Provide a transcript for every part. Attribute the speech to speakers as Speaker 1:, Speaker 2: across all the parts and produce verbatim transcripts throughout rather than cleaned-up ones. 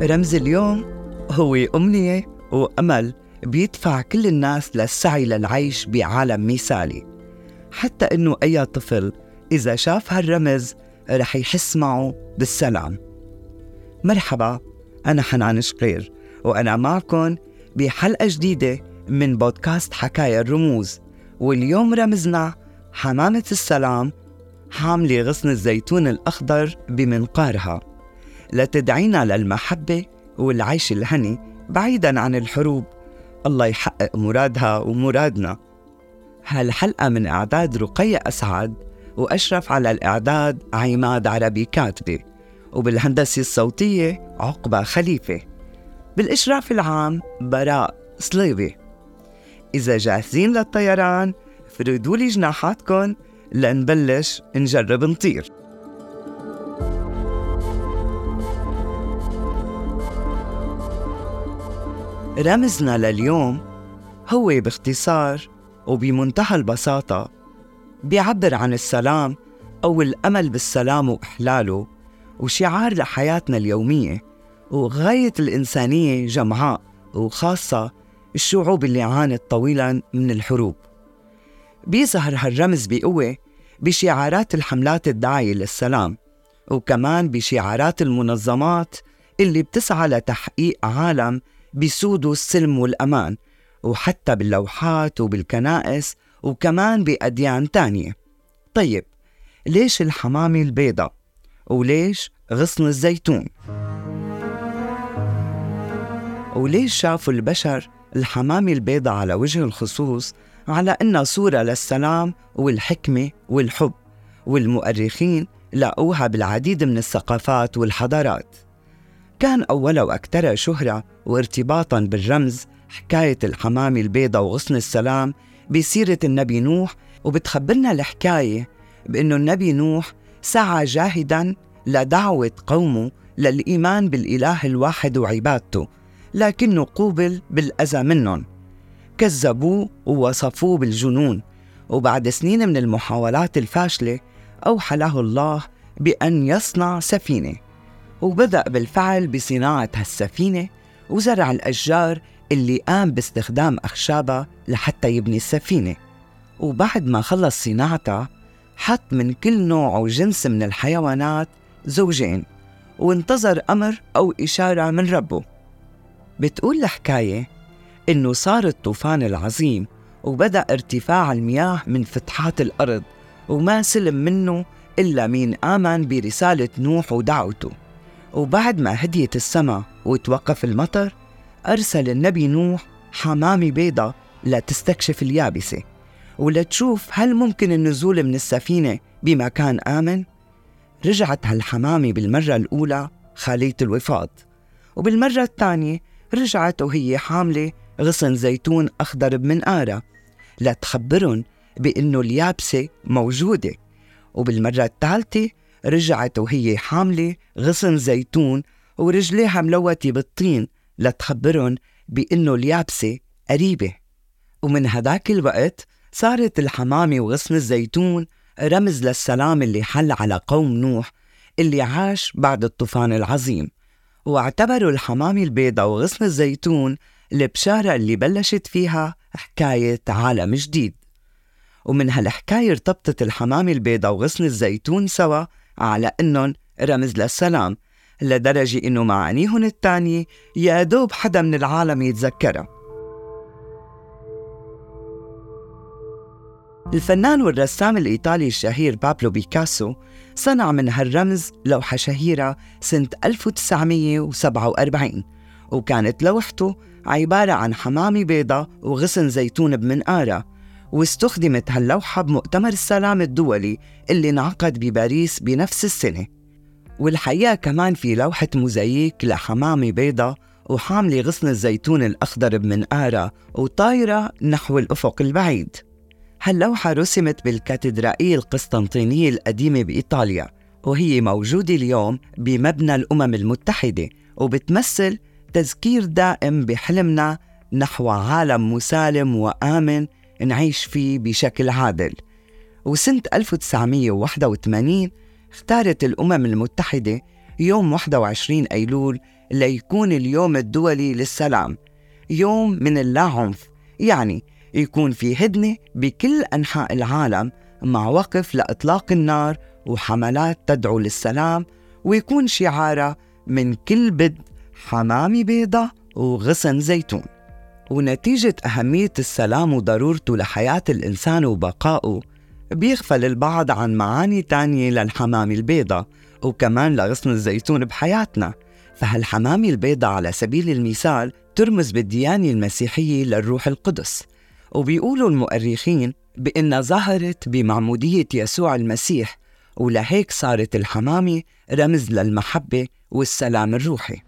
Speaker 1: رمز اليوم هو أمنية وأمل بيدفع كل الناس للسعي للعيش بعالم مثالي، حتى إنه أي طفل إذا شاف هالرمز رح يحس معه بالسلام. مرحبا، أنا حنان شقير وأنا معكم بحلقة جديدة من بودكاست حكاية الرموز، واليوم رمزنا حمامة السلام حاملة غصن الزيتون الأخضر بمنقارها لتدعينا للمحبة والعيش الهني بعيداً عن الحروب. الله يحقق مرادها ومرادنا. هالحلقة من إعداد رقية أسعد، وأشرف على الإعداد عماد عربي كاتبة، وبالهندسة الصوتية عقبة خليفة، بالإشراف العام براء صليبي. إذا جاهزين للطيران فردوا لي جناحاتكم لنبلش نجرب نطير. رمزنا لليوم هو باختصار وبمنتهى البساطة بيعبر عن السلام أو الأمل بالسلام وإحلاله، وشعار لحياتنا اليومية وغاية الإنسانية جمعاء، وخاصة الشعوب اللي عانت طويلاً من الحروب. بيظهر هالرمز بقوة بشعارات الحملات الداعية للسلام، وكمان بشعارات المنظمات اللي بتسعى لتحقيق عالم بيسودوا السلم والأمان، وحتى باللوحات وبالكنائس وكمان بأديان تانية. طيب، ليش الحمامة البيضاء؟ وليش غصن الزيتون؟ وليش شافوا البشر الحمامة البيضاء على وجه الخصوص على أنها صورة للسلام والحكمة والحب؟ والمؤرخين لقوها بالعديد من الثقافات والحضارات. كان أولا وأكثر شهرة وارتباطاً بالرمز حكاية الحمامة البيضاء وغصن السلام بسيرة النبي نوح، وبتخبرنا الحكاية بأنه النبي نوح سعى جاهداً لدعوة قومه للإيمان بالإله الواحد وعبادته، لكنه قوبل بالأذى منهم، كذبوه ووصفوه بالجنون. وبعد سنين من المحاولات الفاشلة أوحى له الله بأن يصنع سفينة، وبدأ بالفعل بصناعة هالسفينة وزرع الأشجار اللي قام باستخدام أخشابها لحتى يبني السفينة. وبعد ما خلص صناعتها حط من كل نوع وجنس من الحيوانات زوجين، وانتظر أمر أو إشارة من ربه. بتقول الحكاية إنه صار الطوفان العظيم، وبدأ ارتفاع المياه من فتحات الأرض، وما سلم منه إلا مين آمن برسالة نوح ودعوته. وبعد ما هديت السماء وتوقف المطر، أرسل النبي نوح حمامة بيضاء لتستكشف اليابسة ولتشوف هل ممكن النزول من السفينة بمكان آمن. رجعت هالحمامة بالمرة الأولى خالية الوفاض، وبالمرة الثانية رجعت وهي حاملة غصن زيتون أخضر بمنقارة لتخبرن بأنه اليابسة موجودة، وبالمرة الثالثة رجعت وهي حاملة غصن زيتون ورجليها ملوتة بالطين لتخبرن بأنه اليابسة قريبة. ومن هداك الوقت صارت الحمامة وغصن الزيتون رمز للسلام اللي حل على قوم نوح اللي عاش بعد الطوفان العظيم، واعتبروا الحمامة البيضاء وغصن الزيتون البشارة اللي بلشت فيها حكاية عالم جديد. ومن هالحكاية ارتبطت الحمامة البيضاء وغصن الزيتون سوا على أنهم رمز للسلام، لدرجة أنه معانيهم التانية يا دوب حدا من العالم يتذكرها. الفنان والرسام الإيطالي الشهير بابلو بيكاسو صنع من هالرمز لوحة شهيرة سنة ألف وتسعمية وسبعة وأربعين، وكانت لوحته عبارة عن حمامة بيضاء وغصن زيتون بمنقارة. واستخدمت هاللوحة بمؤتمر السلام الدولي اللي انعقد بباريس بنفس السنة. والحقيقة كمان في لوحة موزاييك لحمامة بيضاء وحاملة غصن الزيتون الأخضر بمنقارة وطايرة نحو الأفق البعيد. هاللوحة رسمت بالكاتدرائية القسطنطينية القديمة بإيطاليا، وهي موجودة اليوم بمبنى الأمم المتحدة، وبتمثل تذكير دائم بحلمنا نحو عالم مسالم وآمن نعيش فيه بشكل عادل. وسنة ألف وتسعمية وواحد وثمانين اختارت الأمم المتحدة يوم واحد وعشرين أيلول ليكون اليوم الدولي للسلام، يوم من اللاعنف، يعني يكون في هدنة بكل أنحاء العالم مع وقف لإطلاق النار وحملات تدعو للسلام، ويكون شعارها من كل بد حمامة بيضة وغصن زيتون. ونتيجة أهمية السلام وضرورته لحياة الإنسان وبقائه، بيغفل البعض عن معاني تانية للحمامة البيضة وكمان لغصن الزيتون بحياتنا. فهالحمامة البيضة على سبيل المثال ترمز بالديانة المسيحية للروح القدس، وبيقولوا المؤرخين بأنها ظهرت بمعمودية يسوع المسيح، ولهيك صارت الحمامة رمز للمحبة والسلام الروحي.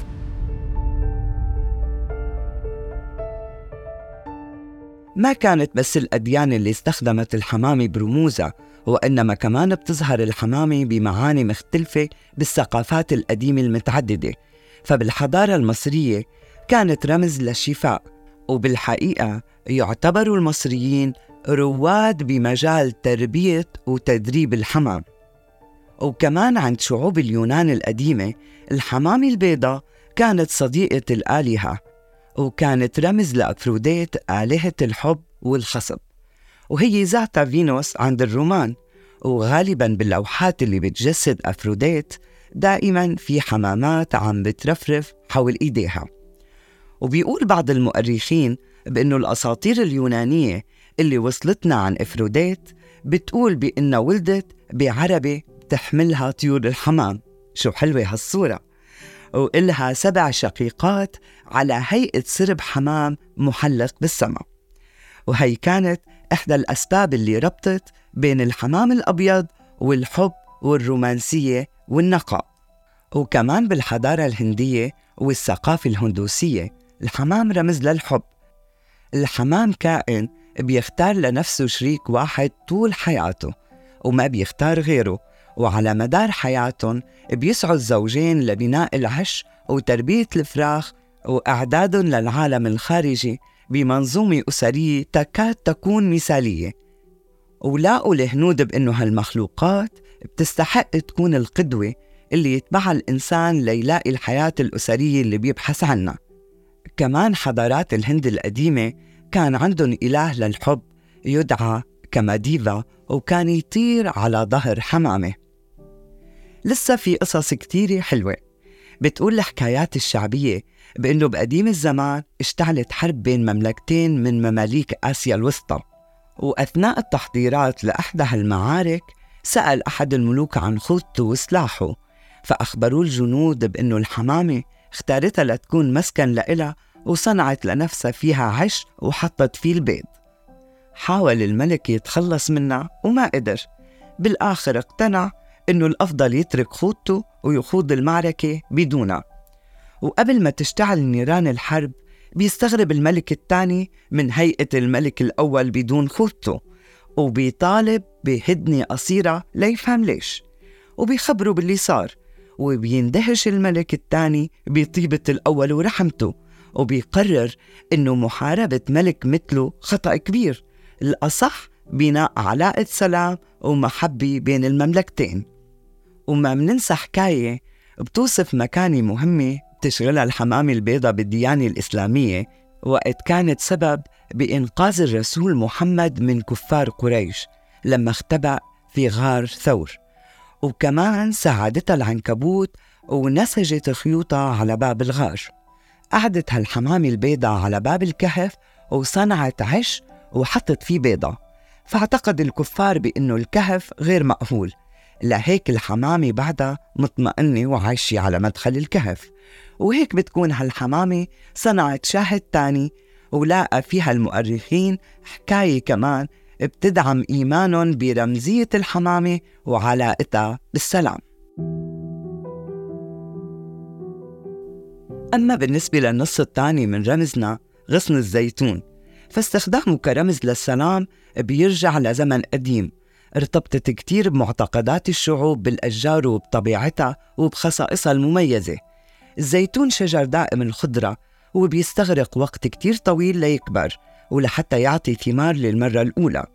Speaker 1: ما كانت بس الأديان اللي استخدمت الحمامة برموزها، وإنما كمان بتظهر الحمامة بمعاني مختلفة بالثقافات القديمة المتعددة. فبالحضارة المصرية كانت رمز للشفاء، وبالحقيقة يعتبروا المصريين رواد بمجال تربية وتدريب الحمام. وكمان عند شعوب اليونان القديمة الحمامة البيضاء كانت صديقة الآلهة، وكانت رمز لأفروديت آلهة الحب والخصب، وهي ذاتها فينوس عند الرومان. وغالباً باللوحات اللي بتجسد أفروديت دائماً في حمامات عم بترفرف حول إيديها. وبيقول بعض المؤرخين بأنه الأساطير اليونانية اللي وصلتنا عن أفروديت بتقول بأنها ولدت بعربة تحملها طيور الحمام. شو حلوة هالصورة! وإلها سبع شقيقات على هيئة سرب حمام محلق بالسماء، وهي كانت إحدى الأسباب اللي ربطت بين الحمام الأبيض والحب والرومانسية والنقاء. وكمان بالحضارة الهندية والثقافة الهندوسية الحمام رمز للحب. الحمام كائن بيختار لنفسه شريك واحد طول حياته وما بيختار غيره، وعلى مدار حياتهم بيسعوا الزوجين لبناء العش وتربية الفراخ وإعدادهم للعالم الخارجي بمنظومة أسرية تكاد تكون مثالية. ولاقوا الهنود بأنه هالمخلوقات بتستحق تكون القدوة اللي يتبعها الإنسان ليلاقي الحياة الأسرية اللي بيبحث عنها. كمان حضارات الهند القديمة كان عندهم إله للحب يدعى كماديفا، وكان يطير على ظهر حمامة. لسه في قصص كتيرة حلوة بتقول الحكايات الشعبية بأنه بقديم الزمان اشتعلت حرب بين مملكتين من مماليك آسيا الوسطى، وأثناء التحضيرات لأحدى هالمعارك سأل أحد الملوك عن خوذته وسلاحه، فأخبروا الجنود بأنه الحمامة اختارتها لتكون مسكن لإلها وصنعت لنفسها فيها عش وحطت فيه البيض. حاول الملك يتخلص منها وما قدر، بالآخر اقتنع إنه الأفضل يترك خوذته ويخوض المعركة بدونها. وقبل ما تشتعل نيران الحرب بيستغرب الملك الثاني من هيئة الملك الأول بدون خوذته، وبيطالب بهدنة قصيرة ليفهم ليش، وبيخبره باللي صار. وبيندهش الملك الثاني بطيبة الأول ورحمته، وبيقرر إنه محاربة ملك مثله خطأ كبير، الأصح بناء علاقة سلام ومحبة بين المملكتين. وما مننسى حكاية بتوصف مكانة مهمة تشغلها الحمامة البيضاء بالديانة الإسلامية، وقت كانت سبب بإنقاذ الرسول محمد من كفار قريش لما اختبأ في غار ثور. وكمان ساعدتها العنكبوت ونسجت خيوطها على باب الغار. قعدت هالحمامة البيضاء على باب الكهف وصنعت عش وحطت فيه بيضة، فاعتقد الكفار بأنه الكهف غير مأهول، لهيك الحمامة بعدها مطمئنة وعايشة على مدخل الكهف. وهيك بتكون هالحمامة صنعت شاهد تاني، ولاقى فيها المؤرخين حكاية كمان بتدعم إيمانهم برمزية الحمامة وعلاقتها بالسلام. أما بالنسبة للنص الثاني من رمزنا غصن الزيتون، فاستخدامه كرمز للسلام بيرجع لزمن قديم، ارتبطت كتير بمعتقدات الشعوب بالأشجار وبطبيعتها وبخصائصها المميزة. الزيتون شجر دائم الخضرة، وبيستغرق وقت كتير طويل ليكبر ولحتى يعطي ثمار للمرة الأولى.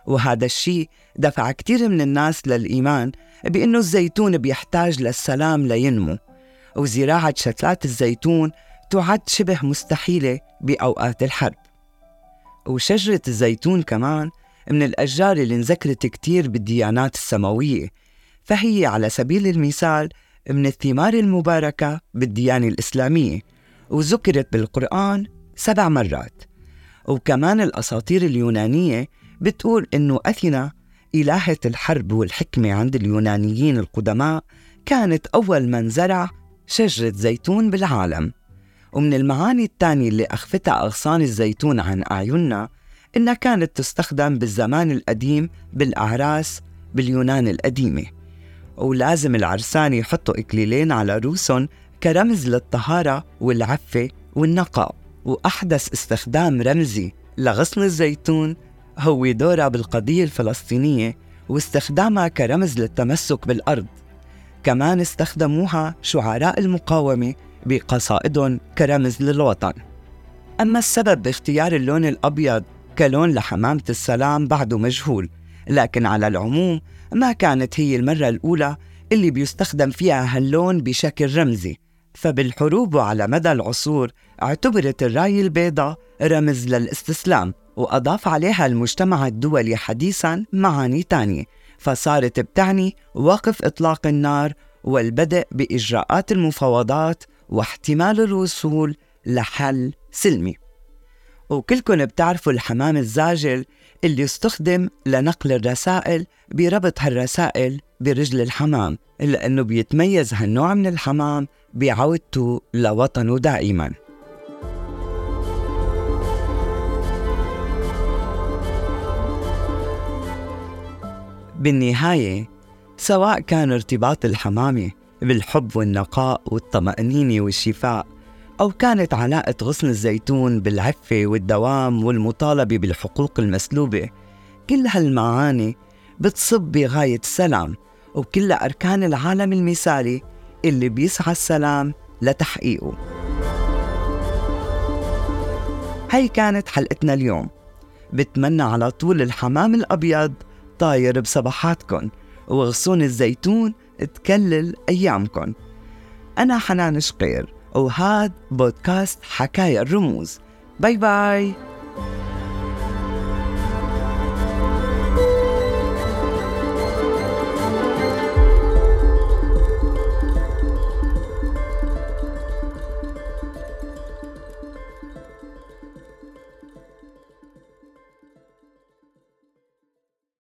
Speaker 1: وهذا الشيء دفع كتير من الناس للإيمان بأنه الزيتون بيحتاج للسلام لينمو، وزراعة شتلات الزيتون تعد شبه مستحيلة بأوقات الحرب. وشجرة الزيتون كمان من الأشجار اللي انذكرت كتير بالديانات السماوية، فهي على سبيل المثال من الثمار المباركة بالديانة الإسلامية، وذكرت بالقرآن سبع مرات. وكمان الأساطير اليونانية بتقول إنه أثينا إلهة الحرب والحكمة عند اليونانيين القدماء كانت أول من زرع شجرة زيتون بالعالم. ومن المعاني التانية اللي أخفتها أغصان الزيتون عن أعيننا إنها كانت تستخدم بالزمان القديم بالأعراس باليونان القديمة، ولازم العرسان يحطوا إكليلين على رؤوسهم كرمز للطهارة والعفة والنقاء. وأحدث استخدام رمزي لغصن الزيتون هو دورها بالقضية الفلسطينية واستخدامها كرمز للتمسك بالأرض. كمان استخدموها شعراء المقاومة بقصائدهم كرمز للوطن. أما السبب باختيار اللون الأبيض كلون لحمامة السلام بعده مجهول، لكن على العموم ما كانت هي المرة الأولى اللي بيستخدم فيها هاللون بشكل رمزي. فبالحروب وعلى مدى العصور اعتبرت الراية البيضاء رمز للاستسلام، وأضاف عليها المجتمع الدولي حديثاً معاني تانية، فصارت بتعني وقف إطلاق النار والبدء بإجراءات المفاوضات واحتمال الوصول لحل سلمي. وكلكن بتعرفوا الحمام الزاجل اللي يستخدم لنقل الرسائل بربط هالرسائل برجل الحمام، إلا أنه بيتميز هالنوع من الحمام بعودته لوطنه دائماً. بالنهاية، سواء كان ارتباط الحمامة بالحب والنقاء والطمأنينة والشفاء، أو كانت علاقة غصن الزيتون بالعفة والدوام والمطالبة بالحقوق المسلوبة، كل هالمعاني بتصب بغاية السلام وكل أركان العالم المثالي اللي بيسعى السلام لتحقيقه. هاي كانت حلقتنا اليوم. بتمنى على طول الحمام الأبيض طاير بصباحاتكن وغصون الزيتون تكلل أيامكن. أنا حنان شقير، وهاد بودكاست حكاية الرموز. باي باي.